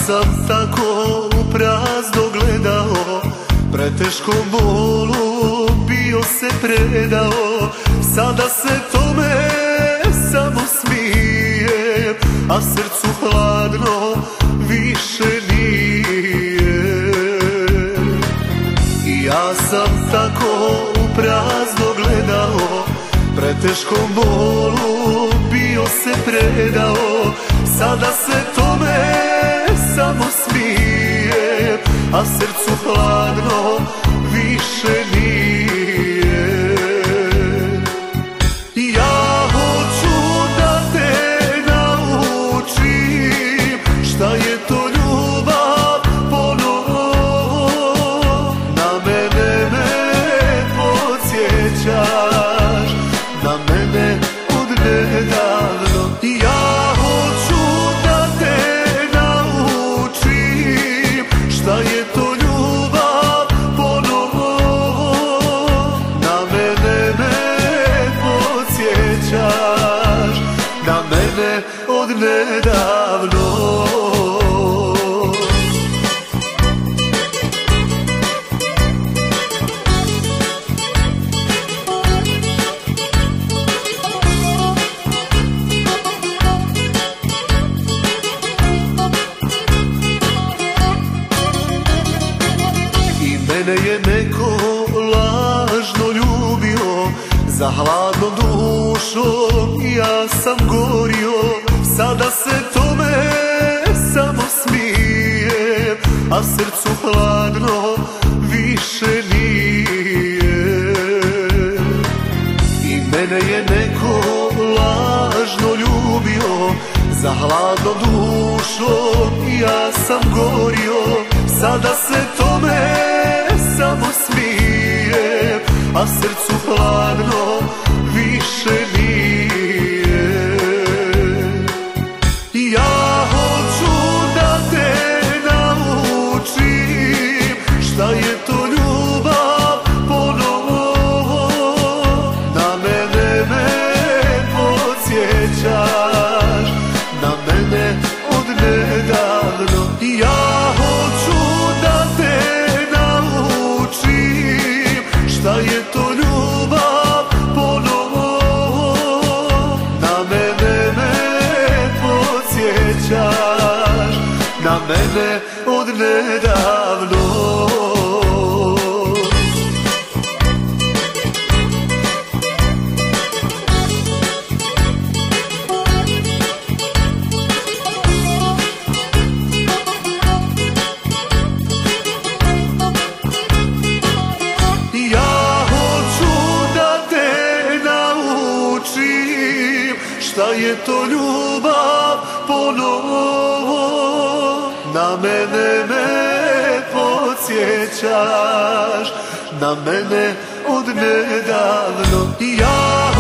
sam tako u prazno gledao, preteškom bolu bio se predao. Sada se tome samo smijem, a srcu hladno više nije. I ja sam tako u prazno gledao, preteškom bolu bio se predao. Sada se tome samo smijem, a srcu hladno više nije. Ja hoću da te naučim šta je to ljubav ponovo. Na mene me podsjećaš, na mene od nedavno. Ja hoću da te naučim šta je to ljubav ponovo. Na mene me podsjećaš, na mene od nedavno. Mene je neko lažno ljubio, za hladnom dušom ja sam gorio. Sada se tome samo smijem, a srcu hladno više nije. I mene je neko lažno ljubio, za hladnom dušom ja sam gorio. Sada se tome samo smijem, a srcu hladno više nije. Ja hoću da te naučim šta je to ljubav ponovo. Na mene me podsjećaš, na mene od nedavno. Ja hoću da te naučim šta je to ljubav ponovo. Na mene me podsjećaš, na mene od nedavno. Šta je to ljubav ponovo. Na mene me podsjećaš, na mene od nedavno. Ja